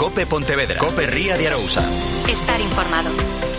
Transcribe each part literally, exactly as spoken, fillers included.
Cope Pontevedra. Cope Ría de Arousa. Estar informado.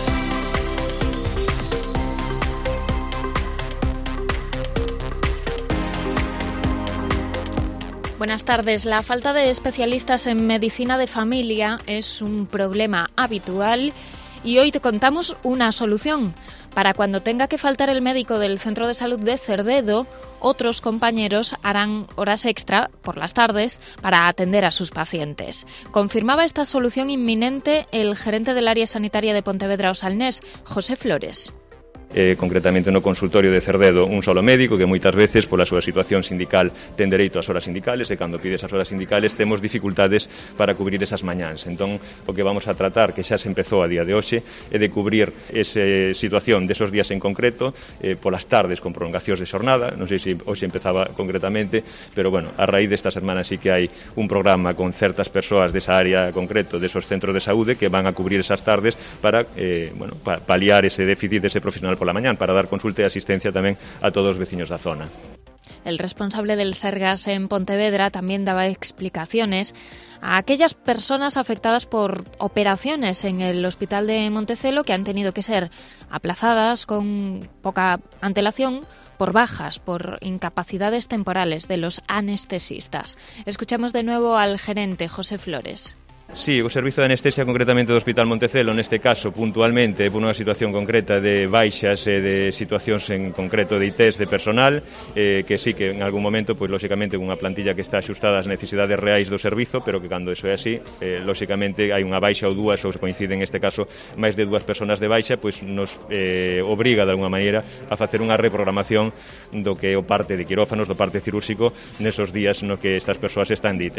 Buenas tardes. La falta de especialistas en medicina de familia es un problema habitual y hoy te contamos una solución. Para cuando tenga que faltar el médico del Centro de Salud de Cerdedo, otros compañeros harán horas extra por las tardes para atender a sus pacientes. Confirmaba esta solución inminente el gerente del área sanitaria de Pontevedra o Salnés, José Flores. Eh, concretamente no consultorio de Cerdedo un solo médico que moitas veces pola súa situación sindical ten dereito ás horas sindicales e cando pide esas horas sindicales temos dificultades para cubrir esas mañáns. Entón, o que vamos a tratar, que xa se empezou a día de hoxe, é de cubrir esa situación desos días en concreto eh, polas tardes con prolongacións de xornada. Non sei se hoxe empezaba concretamente, pero bueno, a raíz destas semanas sí que hai un programa con certas persoas desa área concreto, desos centros de saúde, que van a cubrir esas tardes para eh, bueno, pa paliar ese déficit dese profesional por la mañán, para dar consulta e asistencia tamén a todos os veciños da zona. El responsable del Sergas en Pontevedra también daba explicaciones a aquellas personas afectadas por operaciones en el Hospital de Montecelo que han tenido que ser aplazadas con poca antelación por bajas, por incapacidades temporales de los anestesistas. Escuchamos de nuevo al gerente José Flores. Sí, o servizo de anestesia concretamente do Hospital Montecelo, neste caso puntualmente por unha situación concreta de baixas e de situacións en concreto de I Ts de personal, eh, que sí que en algún momento, pois lóxicamente unha plantilla que está axustada ás necesidades reais do servizo, pero que cando iso é así, eh, lóxicamente hai unha baixa ou dúas, ou se coinciden neste caso máis de dúas persoas de baixa, pois nos eh, obriga de alguna maneira a facer unha reprogramación do que é o parte de quirófanos, do parte cirúrxico, nesos días no que estas persoas están de I T.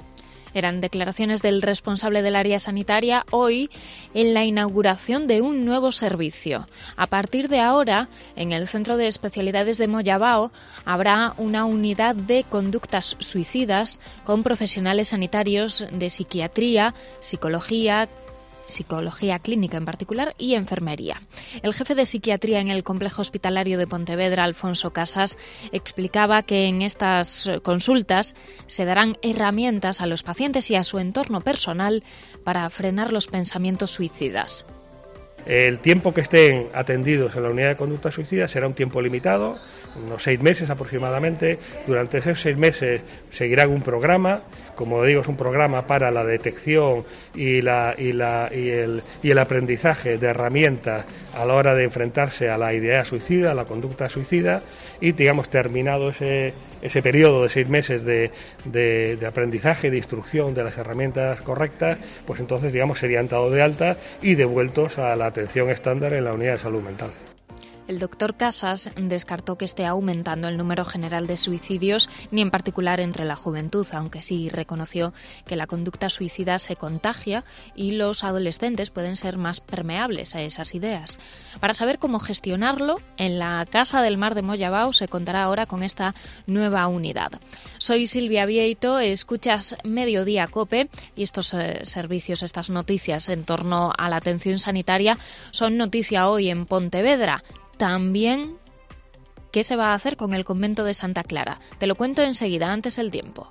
Eran declaraciones del responsable del área sanitaria hoy en la inauguración de un nuevo servicio. A partir de ahora, en el Centro de Especialidades de Moyabao habrá una unidad de conductas suicidas con profesionales sanitarios de psiquiatría, psicología, psicología clínica en particular y enfermería. El jefe de psiquiatría en el complejo hospitalario de Pontevedra, Alfonso Casas, explicaba que en estas consultas se darán herramientas a los pacientes y a su entorno personal para frenar los pensamientos suicidas. El tiempo que estén atendidos en la unidad de conducta suicida será un tiempo limitado, unos seis meses aproximadamente. Durante esos seis meses seguirán un programa, como digo, es un programa para la detección y, la, y, la, y, el, y el aprendizaje de herramientas a la hora de enfrentarse a la idea suicida, a la conducta suicida, y digamos terminado ese, ese periodo de seis meses de, de, de aprendizaje y de instrucción de las herramientas correctas, pues entonces digamos serían dados de alta y devueltos a la atención estándar en la unidad de salud mental. El doctor Casas descartó que esté aumentando el número general de suicidios, ni en particular entre la juventud, aunque sí reconoció que la conducta suicida se contagia y los adolescentes pueden ser más permeables a esas ideas. Para saber cómo gestionarlo, en la Casa del Mar de Moyabao se contará ahora con esta nueva unidad. Soy Silvia Vieito, escuchas Mediodía Cope y estos eh, servicios, estas noticias en torno a la atención sanitaria son noticia hoy en Pontevedra. También, ¿qué se va a hacer con el convento de Santa Clara? Te lo cuento enseguida, antes el tiempo.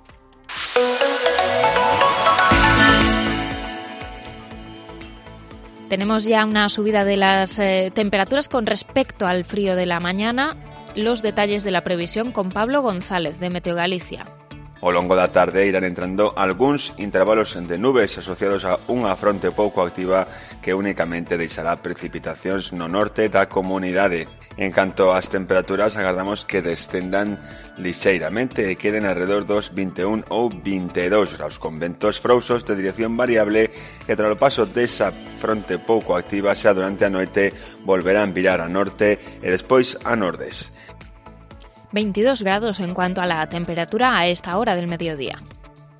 Tenemos ya una subida de las eh, temperaturas con respecto al frío de la mañana. Los detalles de la previsión con Pablo González, de Meteo Galicia. Ao longo da tarde irán entrando algúns intervalos de nubes asociados a unha fronte pouco activa que únicamente deixará precipitacións no norte da comunidade. En canto ás temperaturas, agardamos que descendan lixeiramente e queden alrededor dos vinte e un ou vinte e dous graus, con ventos frouxos de dirección variable que tras o paso desa fronte pouco activa xa durante a noite volverán virar a norte e despois a nordes. veintidós grados en cuanto a la temperatura a esta hora del mediodía.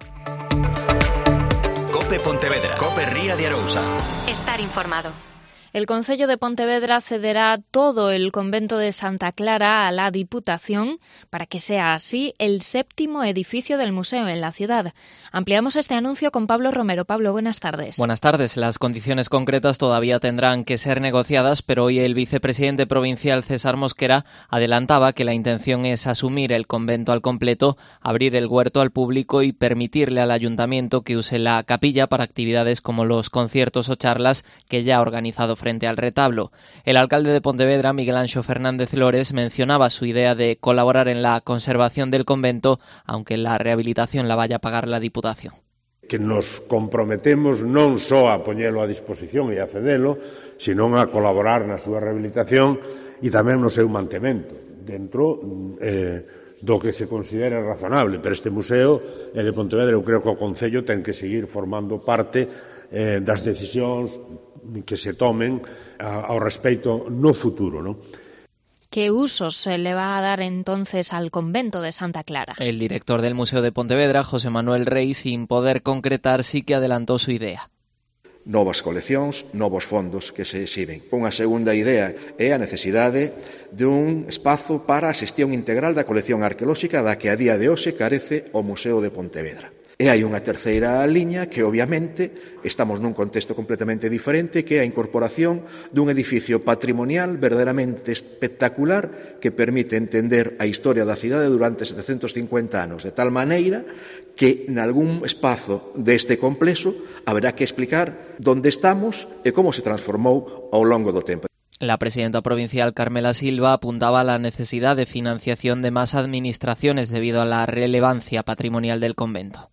Cope Pontevedra. Cope Ría de Arousa. Estar informado. El Concello de Pontevedra cederá todo el convento de Santa Clara a la Diputación para que sea así el séptimo edificio del museo en la ciudad. Ampliamos este anuncio con Pablo Romero. Pablo, buenas tardes. Buenas tardes. Las condiciones concretas todavía tendrán que ser negociadas, pero hoy el vicepresidente provincial César Mosquera adelantaba que la intención es asumir el convento al completo, abrir el huerto al público y permitirle al ayuntamiento que use la capilla para actividades como los conciertos o charlas que ya ha organizado frente al retablo. El alcalde de Pontevedra, Miguel Anxo Fernández Lores, mencionaba su idea de colaborar en la conservación del convento, aunque la rehabilitación la vaya a pagar la Diputación. Que nos comprometemos non só a poñelo a disposición e a cedelo, sino a colaborar na súa rehabilitación e tamén no seu mantemento, dentro eh, do que se considera razonable. Pero este museo é de Pontevedra, eu creo que o Concello ten que seguir formando parte eh, das decisións que se tomen a, ao respecto no futuro, ¿no? ¿Qué usos se le va a dar entonces al convento de Santa Clara? El director del Museo de Pontevedra, José Manuel Rey, sin poder concretar, sí que adelantó su idea. Novas coleccións, novos fondos que se exhiben. Unha segunda idea é a necesidade de un espazo para a xestión integral da colección arqueolóxica da que a día de hoxe carece o Museo de Pontevedra. E hai unha terceira liña que, obviamente, estamos nun contexto completamente diferente, que é a incorporación dun edificio patrimonial verdadeiramente espectacular que permite entender a historia da cidade durante setecentos cincuenta anos, de tal maneira que nalgún espazo deste complexo haberá que explicar onde estamos e como se transformou ao longo do tempo. La presidenta provincial Carmela Silva apuntaba a la necesidad de financiación de más administraciones debido a la relevancia patrimonial del convento.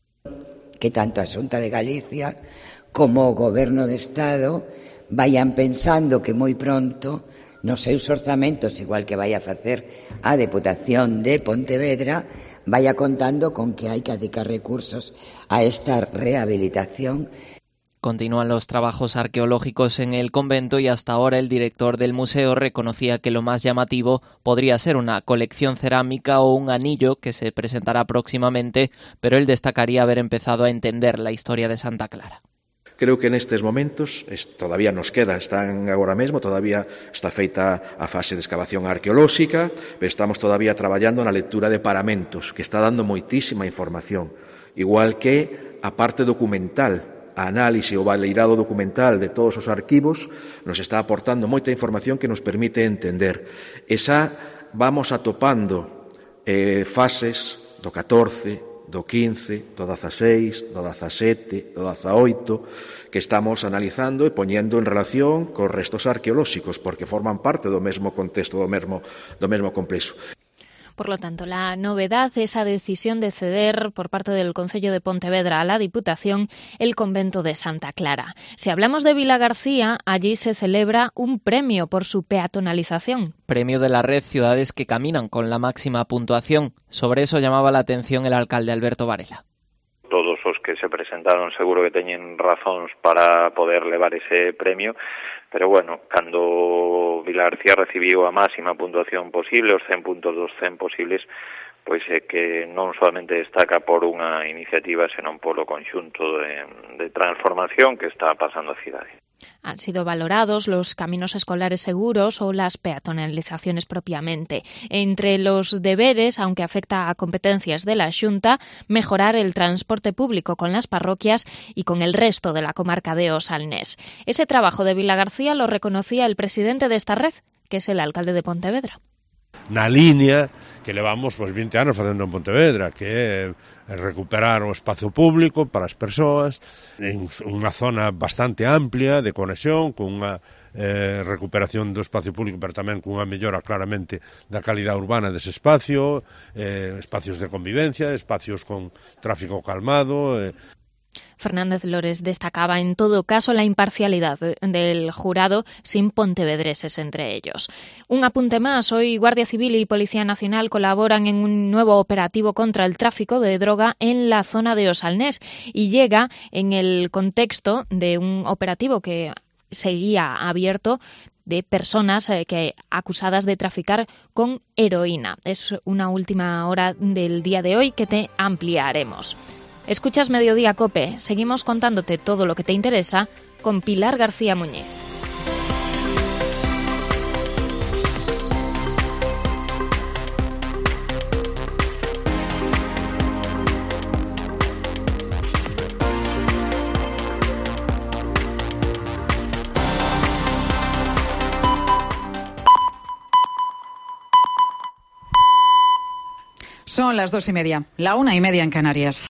Que tanto a Xunta de Galicia como o Goberno de Estado vayan pensando que moi pronto nos seus orzamentos, igual que vai a facer a Deputación de Pontevedra, vaya contando con que hai que dedicar recursos a esta rehabilitación. Continúan los trabajos arqueológicos en el convento y hasta ahora el director del museo reconocía que lo más llamativo podría ser una colección cerámica o un anillo que se presentará próximamente, pero él destacaría haber empezado a entender la historia de Santa Clara. Creo que nestes momentos es, todavía nos queda, están agora mesmo, todavía está feita a fase de excavación arqueolóxica, pero estamos todavía traballando na lectura de paramentos, que está dando moitísima información, igual que a parte documental. A análise ou valeirado documental de todos os arquivos nos está aportando moita información que nos permite entender. Esa vamos atopando eh, fases do catorce, do quince, do dezaseis, do dezasete, do dezaoito, que estamos analizando e poñendo en relación cos restos arqueolóxicos, porque forman parte do mesmo contexto, do mesmo, do mesmo complexo. Por lo tanto, la novedad es esa decisión de ceder por parte del Concello de Pontevedra a la Diputación el convento de Santa Clara. Si hablamos de Vilagarcía, allí se celebra un premio por su peatonalización. Premio de la red Ciudades que Caminan con la máxima puntuación. Sobre eso llamaba la atención el alcalde Alberto Varela. Todos os que se presentaron seguro que teñen razóns para poder levar ese premio, pero bueno, cando Vilagarcía recibiu a máxima puntuación posible, os cen puntos dos cen posibles, pois é que non solamente destaca por unha iniciativa, senón polo conxunto de, de transformación que está pasando a cidade. Han sido valorados los caminos escolares seguros o las peatonalizaciones propiamente. Entre los deberes, aunque afecta a competencias de la Xunta, mejorar el transporte público con las parroquias y con el resto de la comarca de Osalnés. Ese trabajo de Vilagarcía lo reconocía el presidente de esta red, que es el alcalde de Pontevedra. Na línea que levamos pois, vinte anos facendo en Pontevedra, que é recuperar o espazo público para as persoas en unha zona bastante amplia de conexión, con unha eh, recuperación do espacio público, pero tamén cunha mellora claramente da calidad urbana dese espacio, eh, espacios de convivencia, espacios con tráfico calmado. Eh. Fernández Lores destacaba en todo caso la imparcialidad del jurado, sin pontevedreses entre ellos. Un apunte más, hoy Guardia Civil y Policía Nacional colaboran en un nuevo operativo contra el tráfico de droga en la zona de Osalnés y llega en el contexto de un operativo que seguía abierto de personas eh, que acusadas de traficar con heroína. Es una última hora del día de hoy que te ampliaremos. Escuchas Mediodía COPE. Seguimos contándote todo lo que te interesa con Pilar García Muñiz. Son las dos y media, la una y media en Canarias.